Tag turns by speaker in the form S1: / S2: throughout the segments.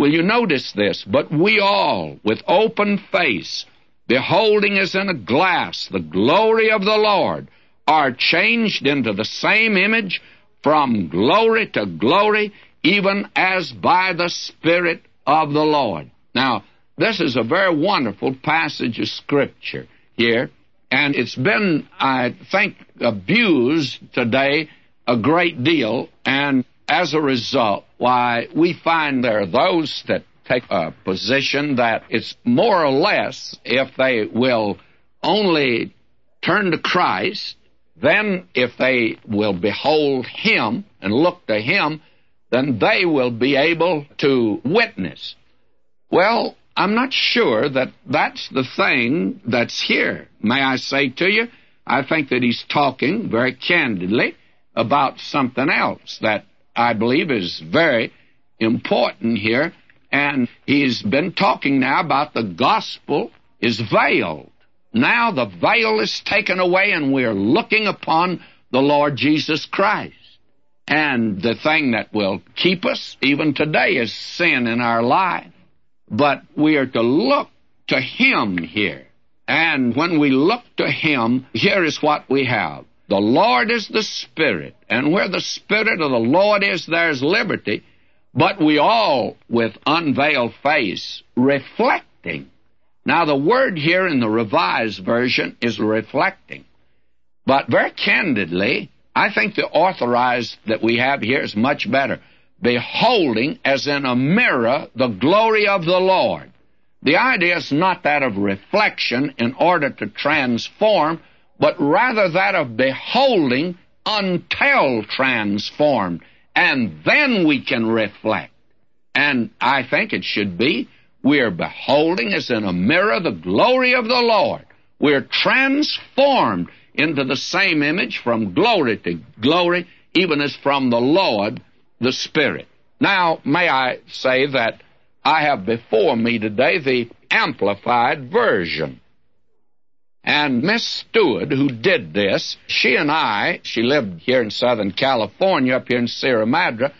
S1: Will you notice this? But we all, with open face, beholding as in a glass the glory of the Lord, are changed into the same image from glory to glory, even as by the Spirit of the Lord. Now, this is a very wonderful passage of Scripture here, and it's been, I think, abused today a great deal, and as a result, why, we find there are those that take a position that it's more or less, if they will only turn to Christ, then if they will behold Him and look to Him, then they will be able to witness. Well, I'm not sure that that's the thing that's here. May I say to you, I think that he's talking very candidly about something else that I believe is very important here, and he's been talking now about the gospel is veiled. Now the veil is taken away, and we're looking upon the Lord Jesus Christ. And the thing that will keep us even today is sin in our life. But we are to look to Him here. And when we look to Him, here is what we have. The Lord is the Spirit, and where the Spirit of the Lord is, there's liberty. But we all, with unveiled face, reflecting. Now, the word here in the Revised Version is reflecting. But very candidly, I think the Authorized that we have here is much better. Beholding, as in a mirror, the glory of the Lord. The idea is not that of reflection in order to transform, but rather that of beholding until transformed. And then we can reflect. And I think it should be, we're beholding as in a mirror the glory of the Lord. We're transformed into the same image from glory to glory, even as from the Lord, the Spirit. Now, may I say that I have before me today the Amplified Version. And Miss Stewart, who did this, she lived here in Southern California, up here in Sierra Madre,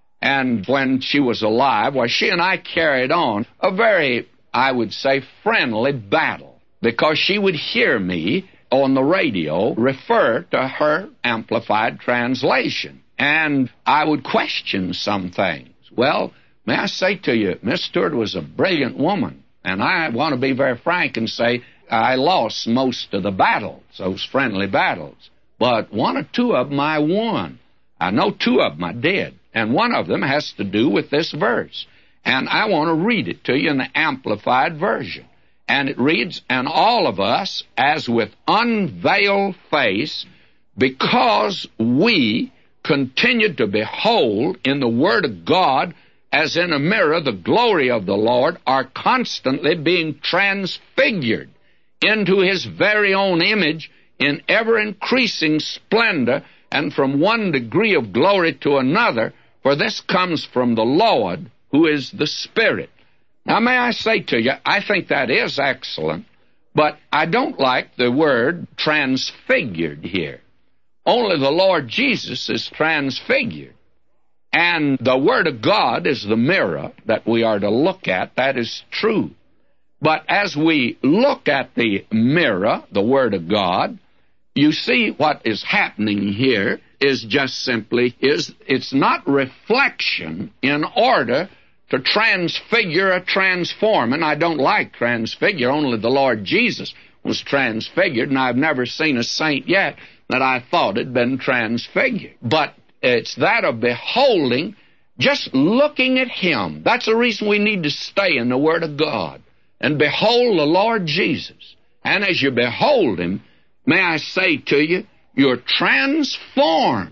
S1: and when she was alive, she and I carried on a very, I would say, friendly battle, because she would hear me on the radio refer to her Amplified translation, and I would question some things. Well, may I say to you, Miss Stewart was a brilliant woman, and I want to be very frank and say I lost most of the battles, those friendly battles, but one or two of them I won. I know two of them I did, and one of them has to do with this verse, and I want to read it to you in the Amplified Version. And it reads, "And all of us, as with unveiled face, because we continued to behold in the Word of God, as in a mirror, the glory of the Lord, are constantly being transfigured into His very own image in ever-increasing splendor, and from one degree of glory to another, for this comes from the Lord, who is the Spirit." Now, may I say to you, I think that is excellent, but I don't like the word transfigured here. Only the Lord Jesus is transfigured. And the Word of God is the mirror that we are to look at. That is true. But as we look at the mirror, the Word of God, you see what is happening here is just simply, it's not reflection in order to transfigure or transform. And I don't like transfigure. Only the Lord Jesus was transfigured, and I've never seen a saint yet that I thought had been transfigured. But it's that of beholding, just looking at Him. That's the reason we need to stay in the Word of God and behold the Lord Jesus. And as you behold Him, may I say to you, you're transformed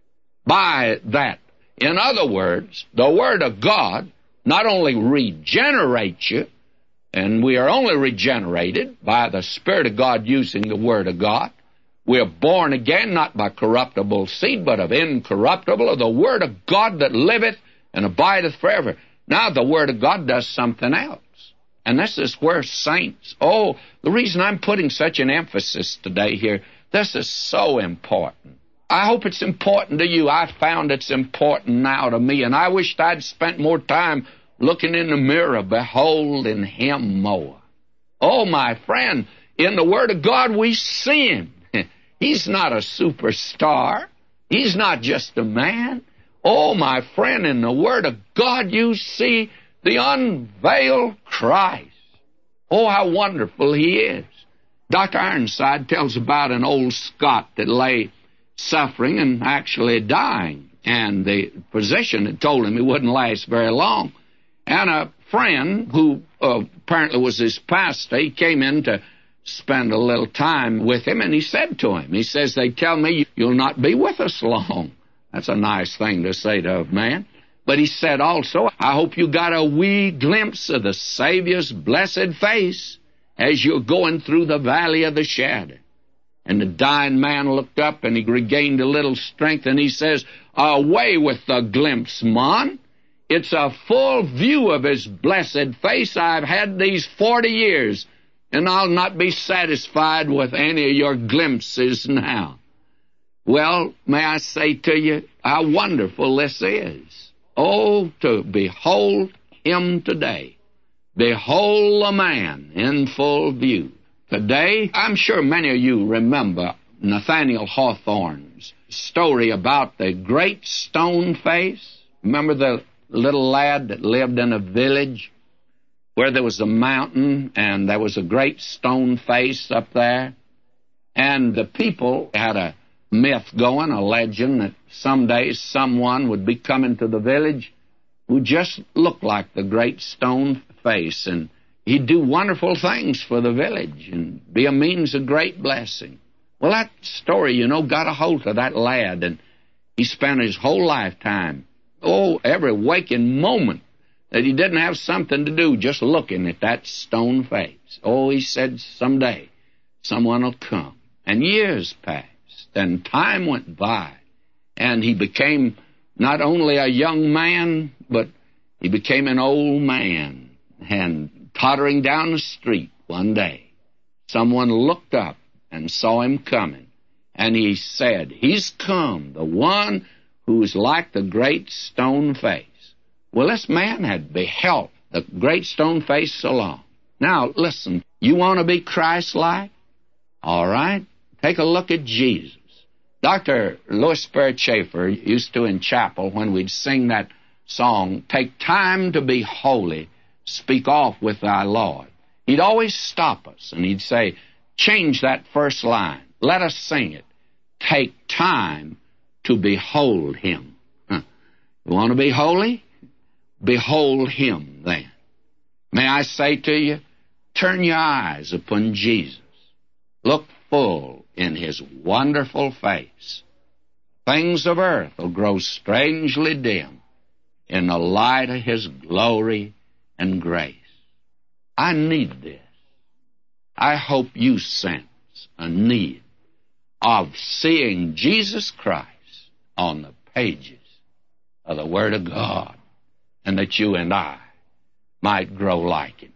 S1: by that. In other words, the Word of God not only regenerates you, and we are only regenerated by the Spirit of God using the Word of God. We are born again, not by corruptible seed, but of incorruptible, of the Word of God that liveth and abideth forever. Now the Word of God does something else. And this is where saints, the reason I'm putting such an emphasis today here, this is so important. I hope it's important to you. I found it's important now to me, and I wished I'd spent more time looking in the mirror, beholding him more. Oh, my friend, in the Word of God we see him. He's not a superstar. He's not just a man. Oh, my friend, in the Word of God you see the unveiled Christ. Oh, how wonderful he is. Dr. Ironside tells about an old Scot that lay suffering and actually dying. And the physician had told him he wouldn't last very long. And a friend who apparently was his pastor, he came in to spend a little time with him, and he said to him, he says, they tell me you'll not be with us long. That's a nice thing to say to a man. But he said also, I hope you got a wee glimpse of the Savior's blessed face as you're going through the valley of the shadow. And the dying man looked up, and he regained a little strength, and he says, away with the glimpse, man. It's a full view of his blessed face I've had these 40 years, and I'll not be satisfied with any of your glimpses now. Well, may I say to you how wonderful this is. Oh, to behold him today. Behold the man in full view. Today, I'm sure many of you remember Nathaniel Hawthorne's story about the great stone face. Remember the little lad that lived in a village where there was a mountain and there was a great stone face up there? And the people had a myth going, a legend, that someday someone would be coming to the village who just looked like the great stone face, and he'd do wonderful things for the village and be a means of great blessing. Well, that story, got a hold of that lad, and he spent his whole lifetime, every waking moment, that he didn't have something to do just looking at that stone face. He said, someday someone will come. And years passed, and time went by, and he became not only a young man, but he became an old man. And tottering down the street one day, someone looked up and saw him coming, and he said, he's come, the one who's like the great stone face. Well, this man had beheld the great stone face so long. Now, listen, you want to be Christ-like? All right, take a look at Jesus. Dr. Louis Sperry Chafer used to, in chapel, when we'd sing that song, take time to be holy, speak off with thy Lord. He'd always stop us, and he'd say, change that first line. Let us sing it. Take time to behold him. You want to be holy? Behold him then. May I say to you, turn your eyes upon Jesus. Look full in his wonderful face. Things of earth will grow strangely dim in the light of his glory and grace. I need this. I hope you sense a need of seeing Jesus Christ on the pages of the Word of God, and that you and I might grow like him.